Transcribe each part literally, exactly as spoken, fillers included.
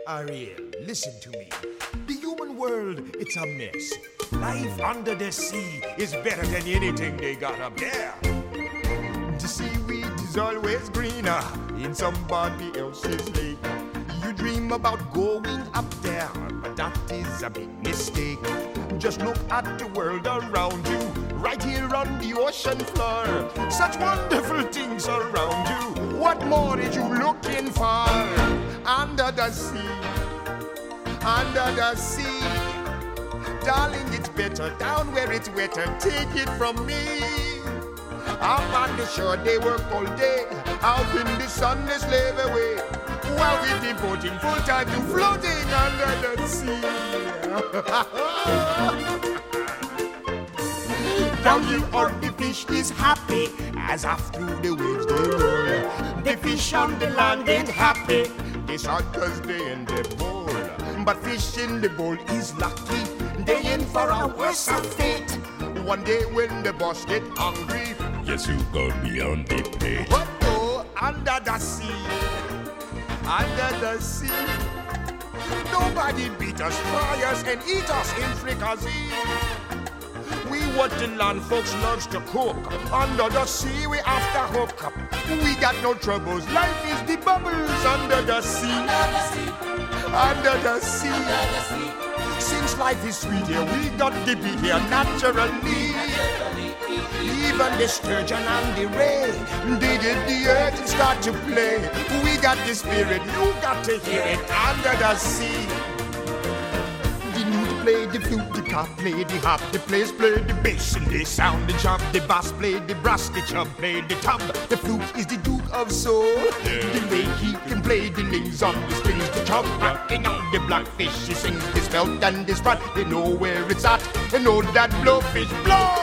Ariel, listen to me. The human world, it's a mess. Life under the sea is better than anything they got up there. The seaweed is always greener in somebody else's lake. You dream about going up there, but that is a big mistake. Just look at the world around you, right here on the ocean floor. Such wonderful things around you. What more are you looking for? Under the sea, under the sea. Darling, it's better down where it's wetter. Take it from me. Up on the shore, they work all day. Out in the sun, they slave away. While we're devoting full time to floating under the sea. Down here on the fish is happy as after the waves they roll. The fish on the land ain't happy. They shot cause they in the bowl. But fish in the bowl is lucky. They in for a worse fate. One day when the boss get hungry, yes, you got me on the plate. But oh, under the sea, under the sea, nobody beat us, fry us, and eat us in fricassee. We what the land folks loves to cook. Under the sea, we after hook up. We got no troubles. Life is the bubbles under the sea. Under the sea. Under the sea. Under the sea. Since life is sweet here, we got to be here naturally. Even the sturgeon and the ray, they did the earth and start to play. We got the spirit, you got to hear it under the sea. The newt play the flute, the cop play the harp, the players play the bass and they sound the job. The bass play the brass, the chub play the tub. The flute is the Duke of Soul. Yeah. The way he can play the names on the strings, the chub rocking on the blackfish. He sings his belt and his sprat. They know where it's at. They know that blowfish blow.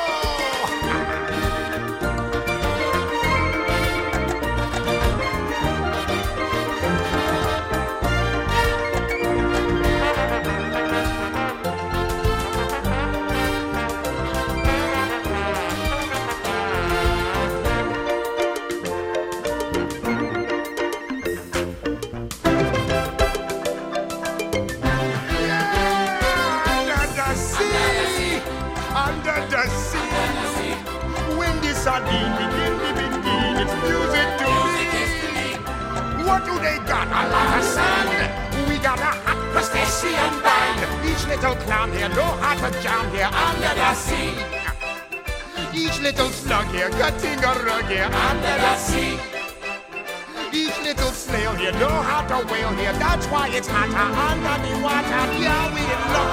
Sardine, begin, begin, begin, it's music to me. What do they got? A lot of sand. We got a hot crustacean band. Each little clown here know how to jam here under the sea. Each little slug here cutting a rug here under the sea. Each little snail here know how to whale here. That's why it's hotter under the water. Yeah, we in luck